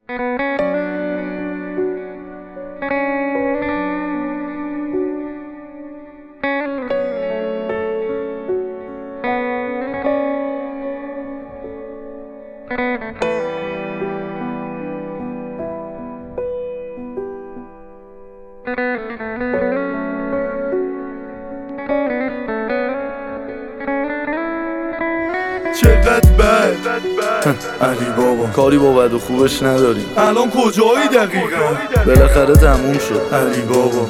چقدر بد علی بابا کاری با بد و خوبش نداری. الان کجایی دقیقا؟ بالاخره تموم شد علی بابا.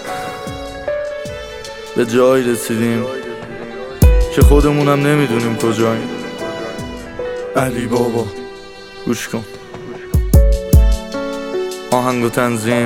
به جایی رسیدیم که خودمونم نمیدونیم کجاییم. علی بابا گوش کن. آهنگ و تنظیم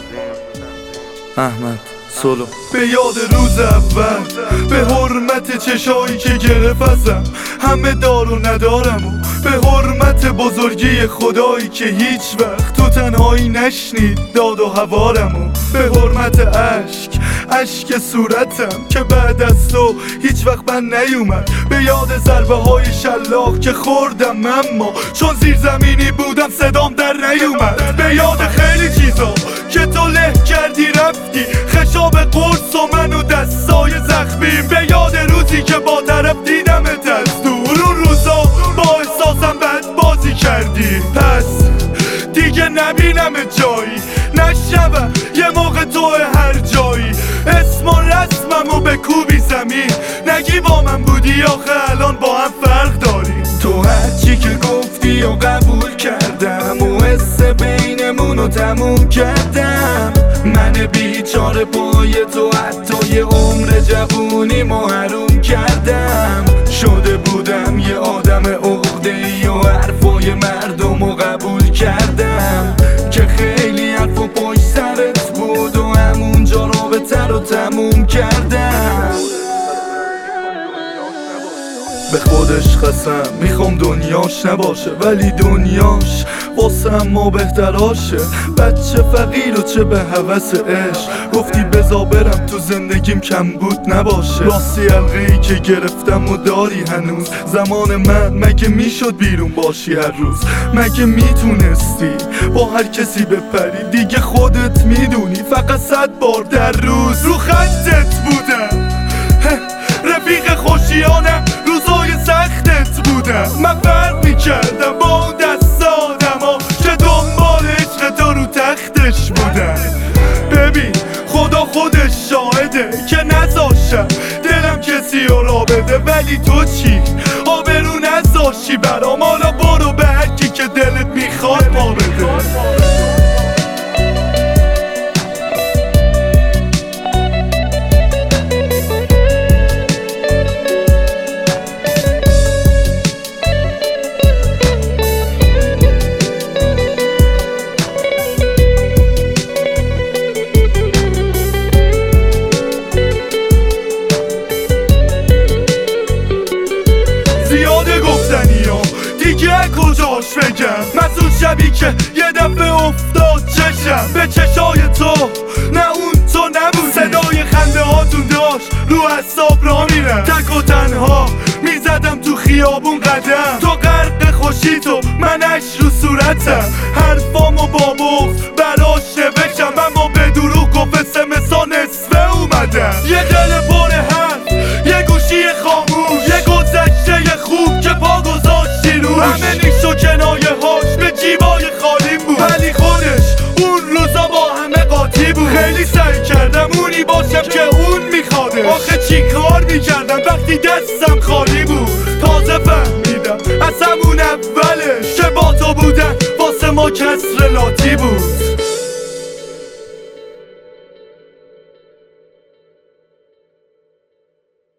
احمد سولو. به یاد روز اول، به حرمت چشایی که گرفت ازم همه دار و ندارم، و به حرمت بزرگی خدایی که هیچ وقت تو تنهایی نشنید داد و هوارم، و به حرمت اشک صورتم که بعد از تو هیچ وقت من نیومد. به یاد ضربه های شلاق که خوردم اما چون زیر زمینی بودم صدام در نیومد. به یاد خیلی چیزا که تو له کردی رفتی، خشاب قرص و من و دستای زخمیم. به یاد روزی که با طرف دیدمت از دور، اون روزا با احساسم بد بازی کردی. پس دیگه نبینم جایی، نشنوم یه موقع تو هر جایی. اسم و رسمم و بکوبی زمین، نگی با من بودی آخه الان با هم فرق داریم. تو هرچی که گفتی و قبول کردم، و حس بینمونو تموم کردم. من بیچاره پای تو حتی یه عمر جوونی محروم کردم. شده بودم یه آدم عقده‌ای و حرفای مردمو قبول کردم، که خیلی حرف و پشت سرت بود و همونجا رابطه رو تموم کردم. به خودش قسم میخوام دنیاش نباشه، ولی دنیاش واسه ما بهتراشه. بچه فقیر و چه به هوس عشق، گفتی بزا برم تو زندگیم کم بود نباشه. راستی حلقه‌ای که گرفتم و داری هنوز، زمان من مگه میشد بیرون باشی هر روز؟ مگه میتونستی با هر کسی بپری؟ دیگه خودت میدونی فقط 100 بار در روز رو خطت بودم. رفیق خوشیانم، روزای سختت بودم. من فرق میکردم با اون دست آدم که دنبال عشق تو رو تختش بودم. ببین خدا خودش شاهده که نذاشتم دلم کسی رو را بده، ولی تو چی؟ آبرو نذاشتی برام. حالا برو به هرکی که دلت میخواد ما بده. دیگه کجاش بگم؟ مسئول شبی که یه دفعه افتاد چشم به چشای تو، نه اون تو نبودی. صدای خنده هاتون داشت رو اعصاب را میرم، تک و تنها میزدم تو خیابون قدم. تو غرق خوشی تو، منش رو صورتم، حرفامو با بغض براش نوشتم، اما به دروغ گفت سمسا نصفه اومدم. یه دل پر حرف، یه گوشی خاموش، یه گذشته خوب که پا گذاشتی روش. همه نیش و کنایه هاش به جیبای خالی بود، ولی خودش اون روزا با همه قاطی بود. خیلی سعی کردم اونی باشم که اون میخواده، آخه چی کار میکردم وقتی دستم خالی بود؟